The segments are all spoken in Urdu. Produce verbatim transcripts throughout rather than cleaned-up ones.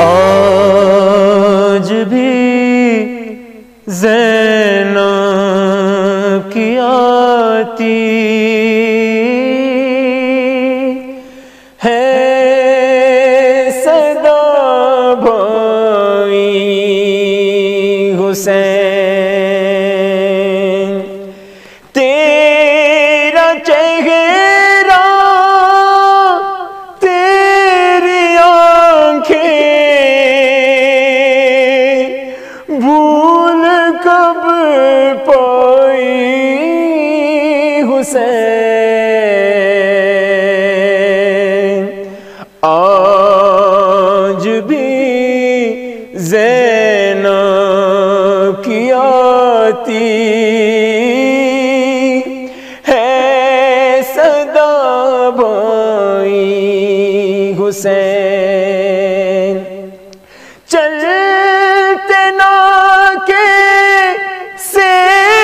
آج بھی زینب کی آتی ہے صدا بھائی حسین، تیرا چہرہ تیری آنکھیں بھول کب پائی حسین، آج بھی زینب کی آتی ہے صدا بھائی حسین، چلتے نا کے سے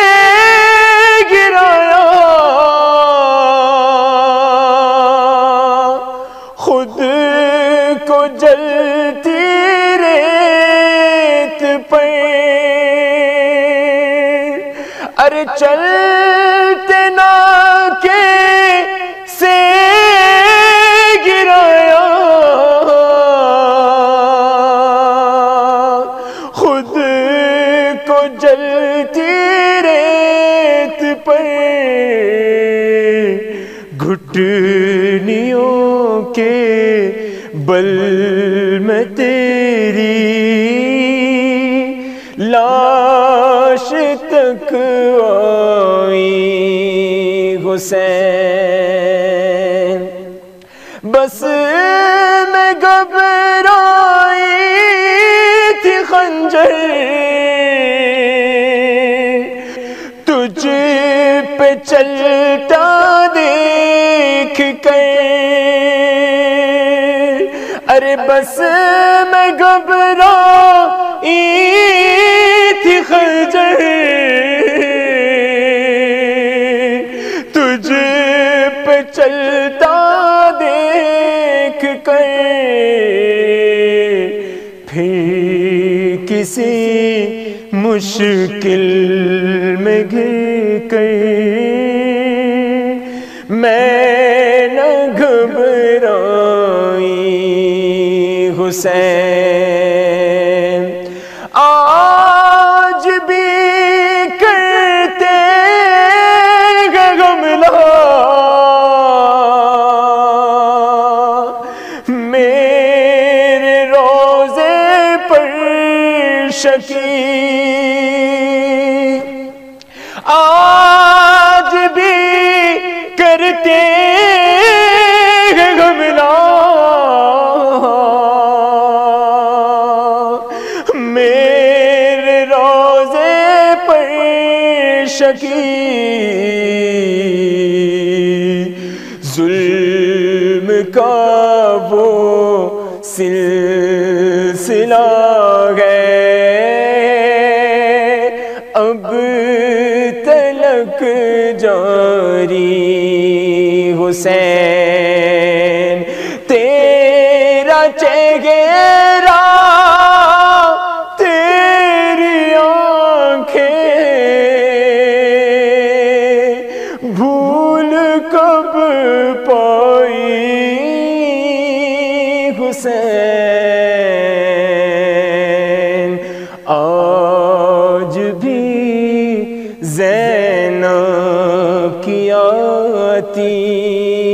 گرایا خود کو جلتی ریت پہ، ارے چلتے نا کے سے گرایا خود کو جلتی ریت پہ، گھٹنیوں کے بل میں تیری لاش تک آئی حسین، بس میں گھبرائی تھی خنجر تجھ پہ چلتا دیکھ کر، ارے بس میں گھبرائی تھی خنجر تجھ پہ چلتا دیکھ کر، پھر کسی مشکل میں گر کر میں نہ گھبرائی حسین، آج بھی کرتے گملا میرے روزے پر شکی، آج بھی کرتے گملا میرے روزے پر شکی، ظلم کا وہ سلسلہ ہے اب تلک جاری حسین، تیرا چہرہ تیری آنکھیں بھول کب پائی حسین، آج بھی زینب کی آتی